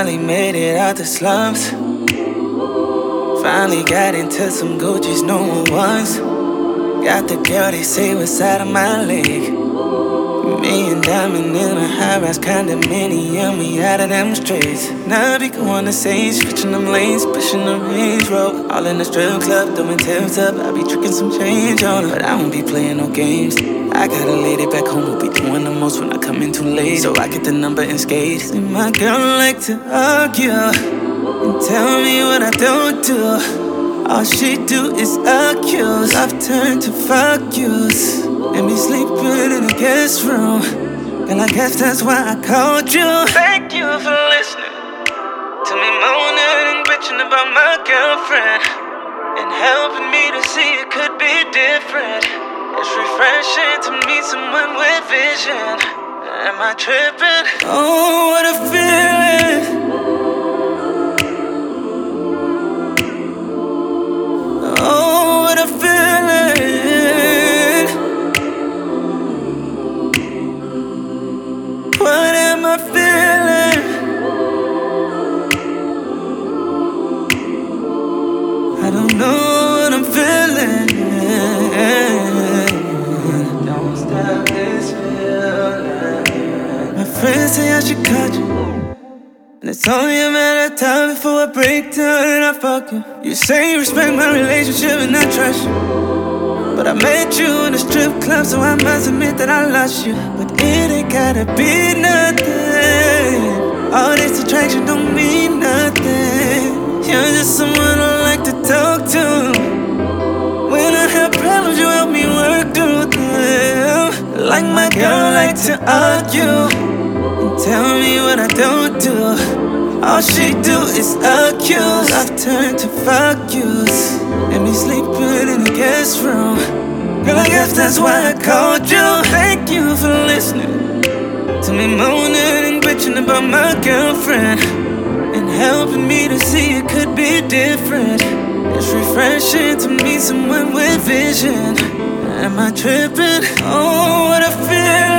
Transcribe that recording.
Finally made it out the slums. Finally got into some Gucci's no one wants. Got the girl they say was out of my league. Me and Diamond in a high-rise condominium, we out of them streets. Now I be going to say, switching them lanes, pushing the Range Rover. All in the strip club, throwing tips up. I be tricking some change on her, but I won't be playing no games. I got a lady back home who be doing the most when I come in too late, so I get the number and skate. See, my girl like to argue and tell me what I don't do. All she do is accuse. I've turned to fuck yous and be sleeping in the guest room. And I guess that's why I called you. Thank you for listening to me moaning and bitching about my girlfriend, and helping me to see it could be different. It's refreshing to meet someone with vision. Am I tripping? Oh, what a feeling. Oh, what a feeling. What am I feeling? I don't know what I'm feeling. Don't stop this feeling. My friends say I should cut you, and it's only a matter of time before I break down and I fuck you. You say you respect my relationship and I trust you, but I met you in a strip club, so I must admit that I lost you. But it ain't gotta be nothing. All this attraction don't mean nothing. You're just someone I like to talk to. When I have problems, you help me work through them. Like my girl like to argue and tell me what I don't do. All she do is accuse. I've turned to fuck yous and be sleeping in the guest room. Girl, I guess that's why I called you. Thank you for listening to me moaning and bitching about my girlfriend, and helping me to see it could be different. It's refreshing to meet someone with vision. Am I tripping? Oh, what a feeling.